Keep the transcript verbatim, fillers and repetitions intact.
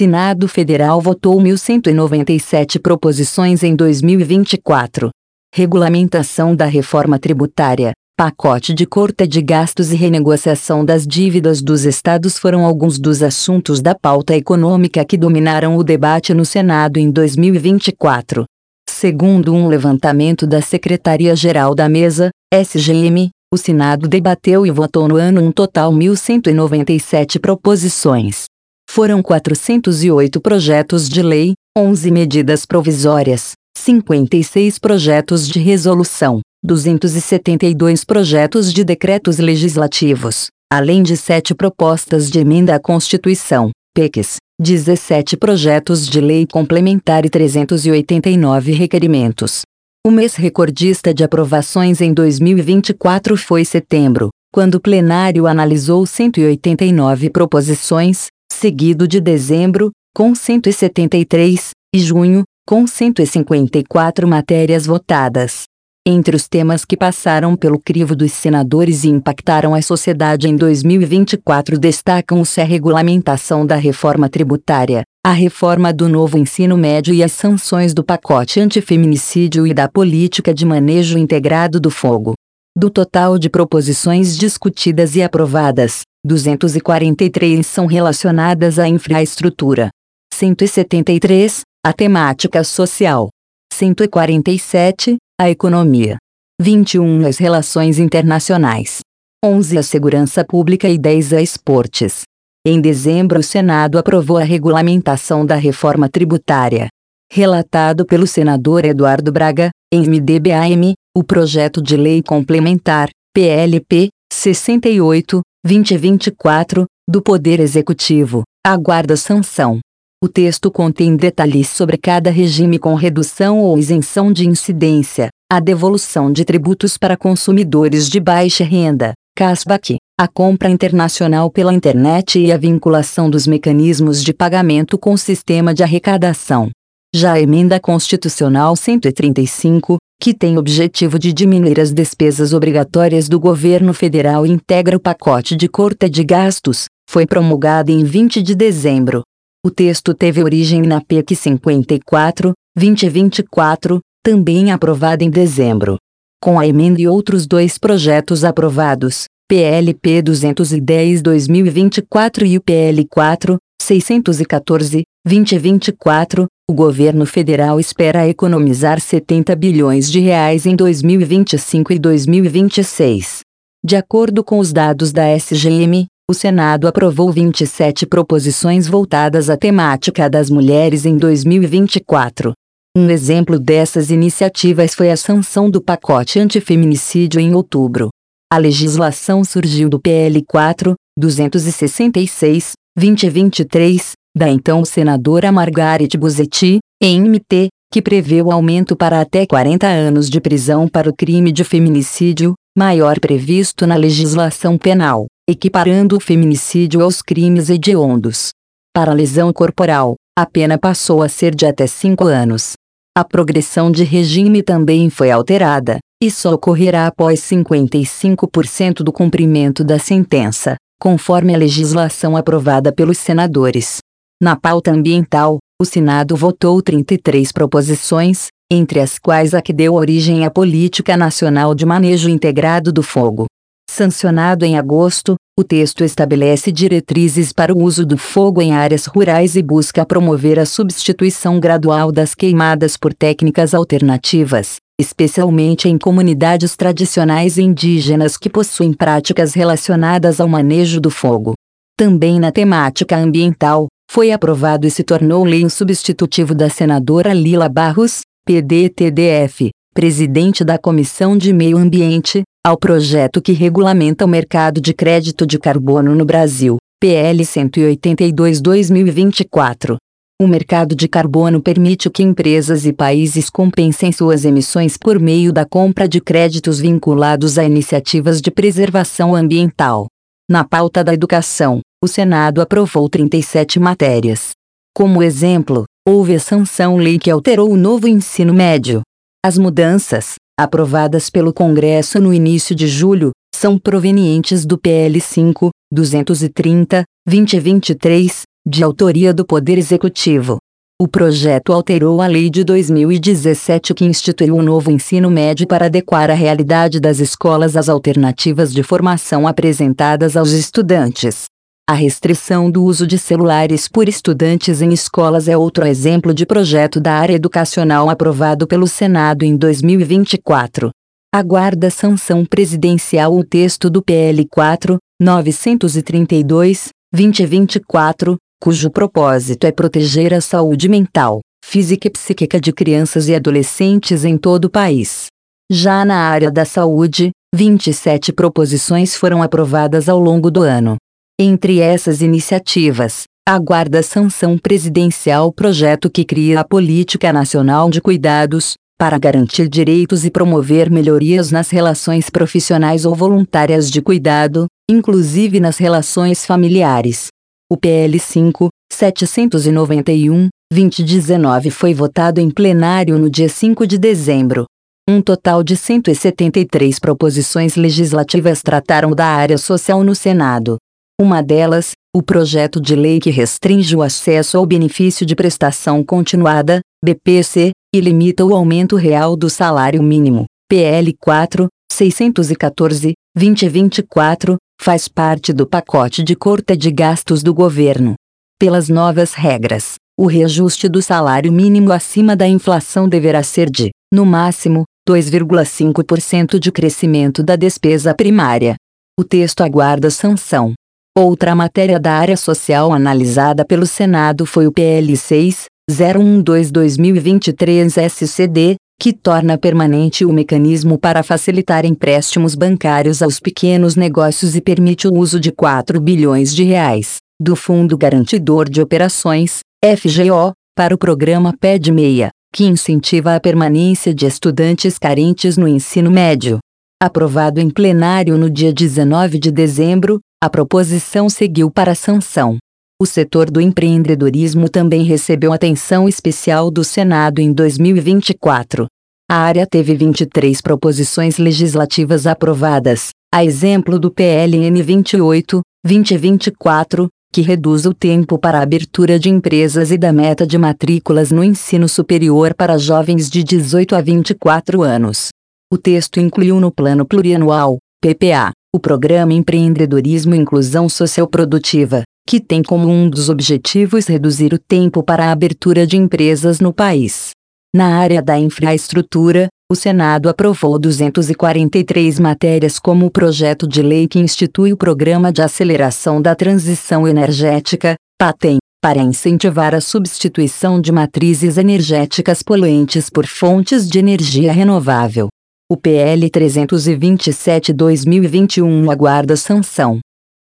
Senado Federal votou mil cento e noventa e sete proposições em dois mil e vinte e quatro. Regulamentação da reforma tributária, pacote de corte de gastos e renegociação das dívidas dos estados foram alguns dos assuntos da pauta econômica que dominaram o debate no Senado em dois mil e vinte e quatro. Segundo um levantamento da Secretaria-Geral da Mesa, S G M, o Senado debateu e votou no ano um total mil cento e noventa e sete proposições. Foram quatrocentos e oito projetos de lei, onze medidas provisórias, cinquenta e seis projetos de resolução, duzentos e setenta e dois projetos de decretos legislativos, além de sete propostas de emenda à Constituição, P E Cs, dezessete projetos de lei complementar e trezentos e oitenta e nove requerimentos. O mês recordista de aprovações em dois mil e vinte e quatro foi setembro, quando o plenário analisou cento e oitenta e nove proposições, seguido de dezembro, com cento e setenta e três, e junho, com cento e cinquenta e quatro matérias votadas. Entre os temas que passaram pelo crivo dos senadores e impactaram a sociedade em dois mil e vinte e quatro destacam-se a regulamentação da reforma tributária, a reforma do novo ensino médio e as sanções do pacote antifeminicídio e da política de manejo integrado do fogo. Do total de proposições discutidas e aprovadas, duzentas e quarenta e três são relacionadas à infraestrutura, cento e setenta e três, à temática social, cento e quarenta e sete, à economia, vinte e um às relações internacionais, onze à segurança pública e dez a esportes. Em dezembro, o Senado aprovou a regulamentação da reforma tributária. Relatado pelo senador Eduardo Braga, em M D B A M, o projeto de lei complementar, P L P, sessenta e oito, dois mil e vinte e quatro, do Poder Executivo, aguarda sanção. O texto contém detalhes sobre cada regime com redução ou isenção de incidência, a devolução de tributos para consumidores de baixa renda, cashback, a compra internacional pela internet e a vinculação dos mecanismos de pagamento com o sistema de arrecadação. Já a Emenda Constitucional cento e trinta e cinco, que tem o objetivo de diminuir as despesas obrigatórias do governo federal e integra o pacote de corte de gastos, foi promulgada em vinte de dezembro. O texto teve origem na P E C cinquenta e quatro, dois mil e vinte e quatro, também aprovada em dezembro. Com a emenda e outros dois projetos aprovados, P L P duzentos e dez dois mil e vinte e quatro e o P L quatro, seiscentos e quatorze, dois mil e vinte e quatro, o governo federal espera economizar setenta bilhões de reais em dois mil e vinte e cinco e dois mil e vinte e seis. De acordo com os dados da S G M, o Senado aprovou vinte e sete proposições voltadas à temática das mulheres em dois mil e vinte e quatro. Um exemplo dessas iniciativas foi a sanção do pacote antifeminicídio em outubro. A legislação surgiu do P L quatro, duzentos e sessenta e seis, dois mil e vinte e três, da então senadora Margareth Busetti, em M T, que prevê o aumento para até quarenta anos de prisão para o crime de feminicídio, maior previsto na legislação penal, equiparando o feminicídio aos crimes hediondos. Para a lesão corporal, a pena passou a ser de até cinco anos. A progressão de regime também foi alterada, e só ocorrerá após cinquenta e cinco por cento do cumprimento da sentença, conforme a legislação aprovada pelos senadores. Na pauta ambiental, o Senado votou trinta e três proposições, entre as quais a que deu origem à Política Nacional de Manejo Integrado do Fogo. Sancionado em agosto, o texto estabelece diretrizes para o uso do fogo em áreas rurais e busca promover a substituição gradual das queimadas por técnicas alternativas, especialmente em comunidades tradicionais e indígenas que possuem práticas relacionadas ao manejo do fogo. Também na temática ambiental, foi aprovado e se tornou lei um substitutivo da senadora Lila Barros, P D T D F, presidente da Comissão de Meio Ambiente, ao projeto que regulamenta o mercado de crédito de carbono no Brasil, P L cento e oitenta e dois barra dois mil e vinte e quatro. O mercado de carbono permite que empresas e países compensem suas emissões por meio da compra de créditos vinculados a iniciativas de preservação ambiental. Na pauta da educação, o Senado aprovou trinta e sete matérias. Como exemplo, houve a sanção-lei que alterou o novo ensino médio. As mudanças, aprovadas pelo Congresso no início de julho, são provenientes do P L cinco, duzentos e trinta, dois mil e vinte e três, de autoria do Poder Executivo. O projeto alterou a Lei de dois mil e dezessete que instituiu o novo ensino médio para adequar a realidade das escolas às alternativas de formação apresentadas aos estudantes. A restrição do uso de celulares por estudantes em escolas é outro exemplo de projeto da área educacional aprovado pelo Senado em dois mil e vinte e quatro. Aguarda sanção presidencial o texto do P L quatro mil novecentos e trinta e dois, dois mil e vinte e quatro, cujo propósito é proteger a saúde mental, física e psíquica de crianças e adolescentes em todo o país. Já na área da saúde, vinte e sete proposições foram aprovadas ao longo do ano. Entre essas iniciativas, aguarda sanção presidencial o projeto que cria a Política Nacional de Cuidados, para garantir direitos e promover melhorias nas relações profissionais ou voluntárias de cuidado, inclusive nas relações familiares. O P L cinco mil setecentos e noventa e um, dois mil e dezenove foi votado em plenário no dia cinco de dezembro. Um total de cento e setenta e três proposições legislativas trataram da área social no Senado. Uma delas, o projeto de lei que restringe o acesso ao benefício de prestação continuada, B P C, e limita o aumento real do salário mínimo, P L quatro mil seiscentos e quatorze, dois mil e vinte e quatro, faz parte do pacote de corte de gastos do governo. Pelas novas regras, o reajuste do salário mínimo acima da inflação deverá ser de, no máximo, dois vírgula cinco por cento de crescimento da despesa primária. O texto aguarda sanção. Outra matéria da área social analisada pelo Senado foi o P L seis mil e doze barra dois mil e vinte e três S C D, que torna permanente o mecanismo para facilitar empréstimos bancários aos pequenos negócios e permite o uso de quatro bilhões de reais, do Fundo Garantidor de Operações, F G O, para o programa P E D meia, que incentiva a permanência de estudantes carentes no ensino médio. Aprovado em plenário no dia dezenove de dezembro, a proposição seguiu para sanção. O setor do empreendedorismo também recebeu atenção especial do Senado em dois mil e vinte e quatro. A área teve vinte e três proposições legislativas aprovadas, a exemplo do P L N vinte e oito, dois mil e vinte e quatro, que reduz o tempo para a abertura de empresas e da meta de matrículas no ensino superior para jovens de dezoito a vinte e quatro anos. O texto incluiu no Plano Plurianual, P P A, o Programa Empreendedorismo e Inclusão Socioprodutiva, que tem como um dos objetivos reduzir o tempo para a abertura de empresas no país. Na área da infraestrutura, o Senado aprovou duzentas e quarenta e três matérias como o projeto de lei que institui o Programa de Aceleração da Transição Energética, PATEM, para incentivar a substituição de matrizes energéticas poluentes por fontes de energia renovável. O P L trezentos e vinte e sete barra dois mil e vinte e um aguarda sanção.